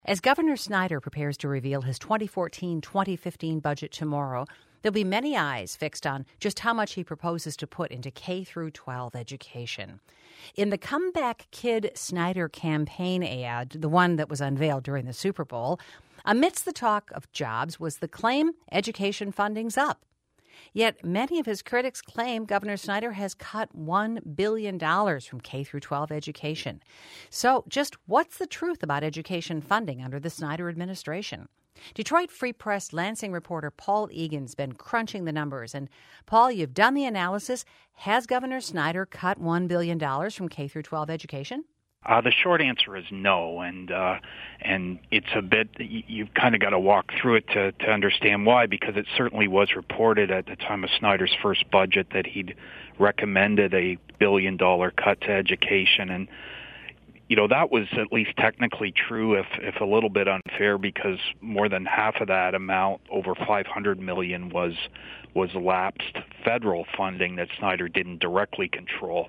As Governor Snyder prepares to reveal his 2014-2015 budget tomorrow, there'll be many eyes fixed on just how much he proposes to put into K through 12 education. In the Comeback Kid Snyder campaign ad, the one that was unveiled during the Super Bowl, amidst the talk of jobs was the claim education funding's up. Yet many of his critics claim Governor Snyder has cut $1 billion from K through 12 education. So just what's the truth about education funding under the Snyder administration? Detroit Free Press Lansing reporter Paul Egan's been crunching the numbers. And Paul, you've done the analysis. Has Governor Snyder cut $1 billion from K through 12 education? The short answer is no, and it's a bit, you've kind of got to walk through it to understand why, because it certainly was reported at the time of Snyder's first budget that he'd recommended a $1 billion cut to education, and that was at least technically true, if a little bit unfair, because more than half of that amount, over $500 million, was lapsed federal funding that Snyder didn't directly control.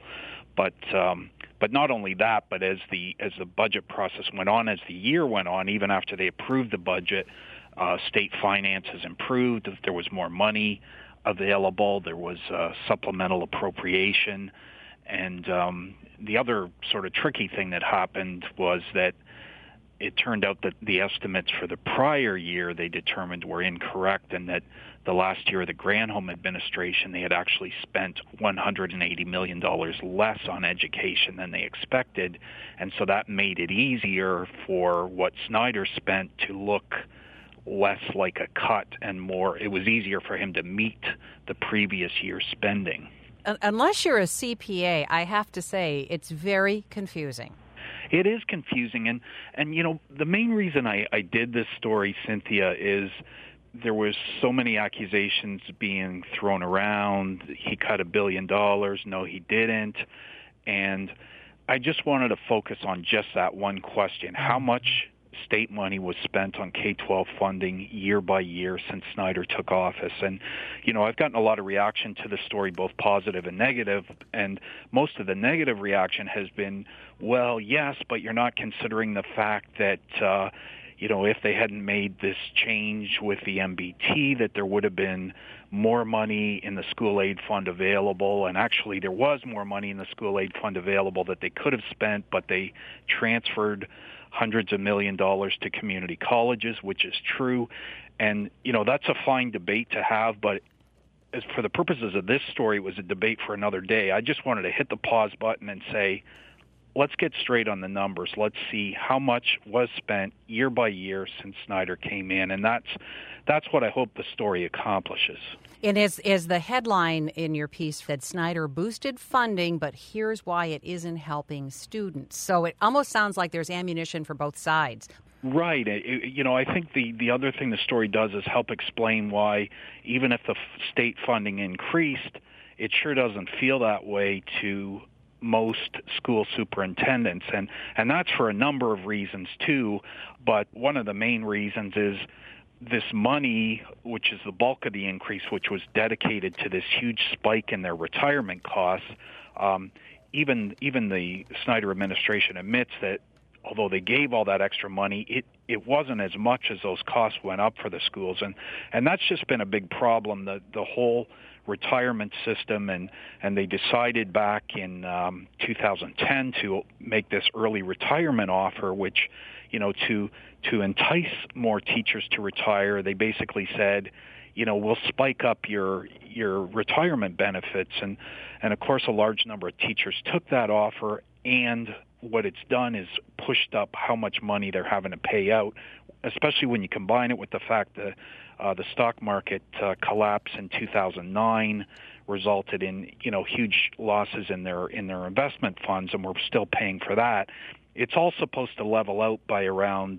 But not only that, but as the budget process went on, as the year went on, even after they approved the budget, state finances improved. There was more money available. There was supplemental appropriation. And the other sort of tricky thing that happened was that it turned out that the estimates for the prior year they determined were incorrect, and that the last year of the Granholm administration, they had actually spent $180 million less on education than they expected. And so that made it easier for what Snyder spent to look less like a cut and more. It was easier for him to meet the previous year's spending. Unless you're a CPA, I have to say it's very confusing. It is confusing, and the main reason I did this story, Cynthia, is there was so many accusations being thrown around. He cut $1 billion. No, he didn't. And I just wanted to focus on just that one question. How much state money was spent on K-12 funding year by year since Snyder took office? And, I've gotten a lot of reaction to the story, both positive and negative, and most of the negative reaction has been, well, yes, but you're not considering the fact that, if they hadn't made this change with the MBT, that there would have been more money in the school aid fund available. And actually, there was more money in the school aid fund available that they could have spent, but they transferred hundreds of $millions to community colleges, which is true. And, that's a fine debate to have, but as for the purposes of this story, it was a debate for another day. I just wanted to hit the pause button and say, let's get straight on the numbers. Let's see how much was spent year by year since Snyder came in, and that's what I hope the story accomplishes. And as the headline in your piece said, Snyder boosted funding, but here's why it isn't helping students. So it almost sounds like there's ammunition for both sides. Right. I think the other thing the story does is help explain why, even if the state funding increased, it sure doesn't feel that way to most school superintendents. And that's for a number of reasons, too. But one of the main reasons is this money, which is the bulk of the increase, which was dedicated to this huge spike in their retirement costs. Even the Snyder administration admits that although they gave all that extra money, it wasn't as much as those costs went up for the schools. And that's just been a big problem, the whole retirement system. And they decided back in 2010 to make this early retirement offer, which, to entice more teachers to retire, they basically said, we'll spike up your retirement benefits. And of course, a large number of teachers took that offer, and what it's done is pushed up how much money they're having to pay out, especially when you combine it with the fact that the stock market collapse in 2009 resulted in huge losses in their investment funds, and we're still paying for that. It's all supposed to level out by around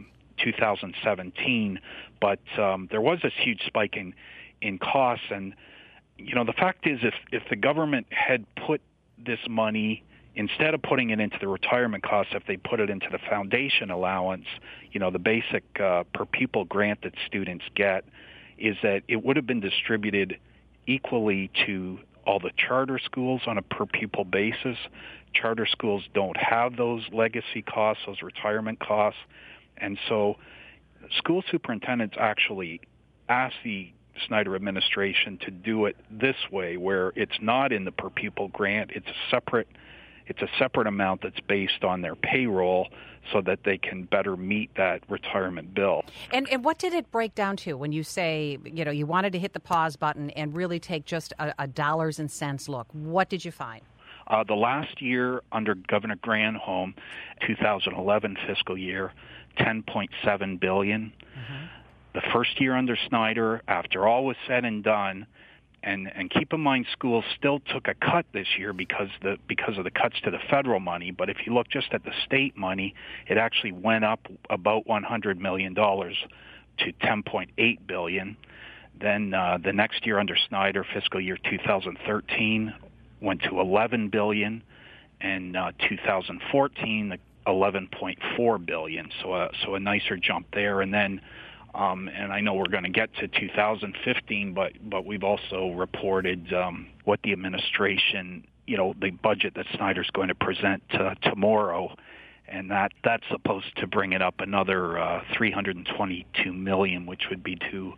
2017, but there was this huge spike in costs. And the fact is, if the government had put this money, instead of putting it into the retirement costs, if they put it into the foundation allowance, the basic per pupil grant that students get, is that it would have been distributed equally to all the charter schools on a per pupil basis. Charter schools don't have those legacy costs, those retirement costs, And so school superintendents actually asked the Snyder administration to do it this way, where it's not in the per pupil grant. It's a separate amount that's based on their payroll so that they can better meet that retirement bill. And what did it break down to when you say, you wanted to hit the pause button and really take just a dollars and cents look? What did you find? The last year under Governor Granholm, 2011 fiscal year, $10.7 billion. Mm-hmm. The first year under Snyder, after all was said and done, and keep in mind schools still took a cut this year because of the cuts to the federal money, but if you look just at the state money, it actually went up about $100 million to $10.8 billion. Then the next year under Snyder, fiscal year 2013, went to $11 billion, and 2014, $11.4 billion. So a nicer jump there, and then. And I know we're going to get to 2015, but we've also reported what the administration, the budget that Snyder's going to present tomorrow, and that's supposed to bring it up another $322 million, which would be to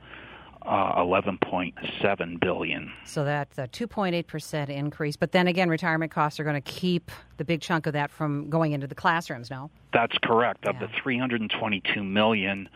$11.7 billion. So that's a 2.8% increase. But then again, retirement costs are going to keep the big chunk of that from going into the classrooms, no? That's correct. Of the $322 million,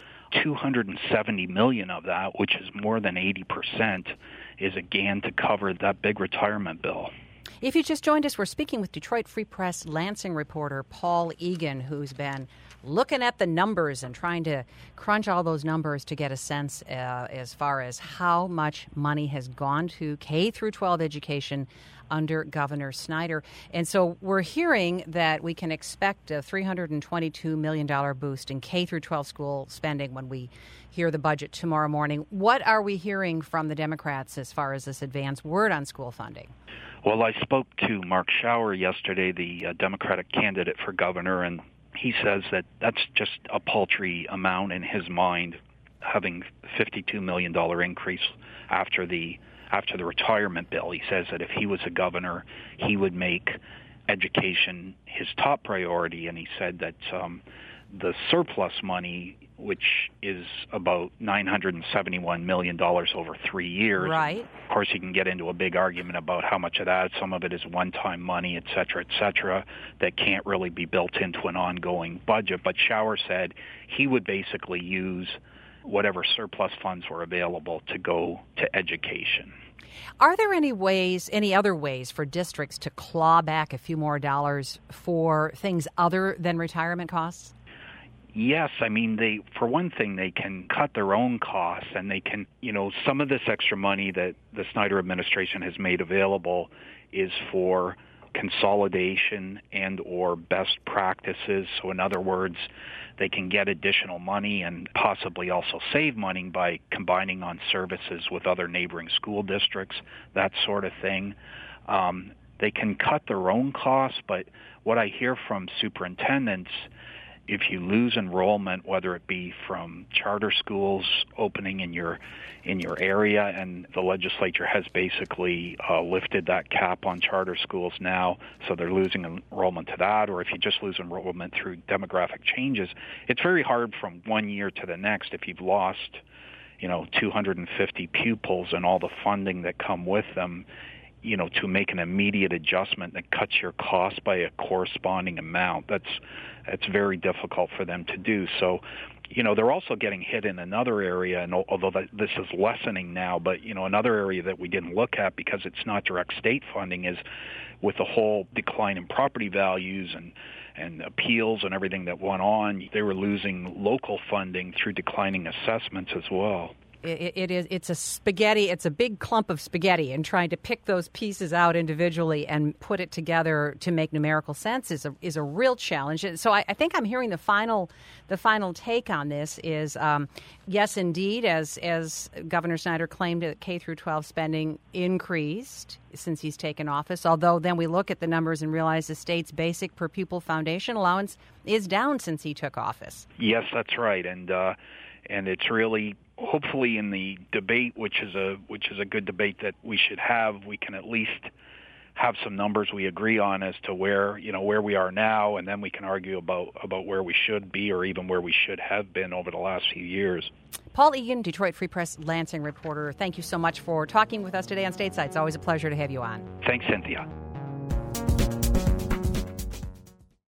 $270 million of that, which is more than 80%, is again to cover that big retirement bill. If you just joined us, we're speaking with Detroit Free Press Lansing reporter Paul Egan, who's been looking at the numbers and trying to crunch all those numbers to get a sense as far as how much money has gone to K through 12 education under Governor Snyder. And so we're hearing that we can expect a $322 million boost in K through 12 school spending when we hear the budget tomorrow morning. What are we hearing from the Democrats as far as this advance word on school funding? Well, I spoke to Mark Schauer yesterday, the Democratic candidate for governor, and he says that that's just a paltry amount in his mind, having $52 million increase after the retirement bill. He says that if he was a governor, he would make education his top priority, and he said that the surplus money, which is about $971 million over 3 years. Right. Of course, you can get into a big argument about how much of that, some of it is one-time money, et cetera, that can't really be built into an ongoing budget. But Schauer said he would basically use whatever surplus funds were available to go to education. Are there any other ways for districts to claw back a few more dollars for things other than retirement costs? Yes, I mean, for one thing, they can cut their own costs, and they can, some of this extra money that the Snyder administration has made available is for consolidation and or best practices. So in other words, they can get additional money and possibly also save money by combining on services with other neighboring school districts, that sort of thing. They can cut their own costs, but what I hear from superintendents, if you lose enrollment, whether it be from charter schools opening in your area, and the legislature has basically lifted that cap on charter schools now, so they're losing enrollment to that, or if you just lose enrollment through demographic changes, it's very hard from one year to the next if you've lost 250 pupils and all the funding that come with them, to make an immediate adjustment that cuts your cost by a corresponding amount. That's very difficult for them to do. So, they're also getting hit in another area, and although this is lessening now, but, another area that we didn't look at because it's not direct state funding is with the whole decline in property values and appeals and everything that went on, they were losing local funding through declining assessments as well. It's a spaghetti. It's a big clump of spaghetti, and trying to pick those pieces out individually and put it together to make numerical sense is a real challenge. So I think I'm hearing the final take on this is yes, indeed, as Governor Snyder claimed, that K through 12 spending increased since he's taken office. Although then we look at the numbers and realize the state's basic per pupil foundation allowance is down since he took office. Yes, that's right, and it's really, hopefully in the debate, which is a good debate that we should have, we can at least have some numbers we agree on as to where we are now, and then we can argue about where we should be or even where we should have been over the last few years. Paul Egan, Detroit Free Press Lansing reporter, thank you so much for talking with us today on Stateside. It's always a pleasure to have you on. Thanks, Cynthia.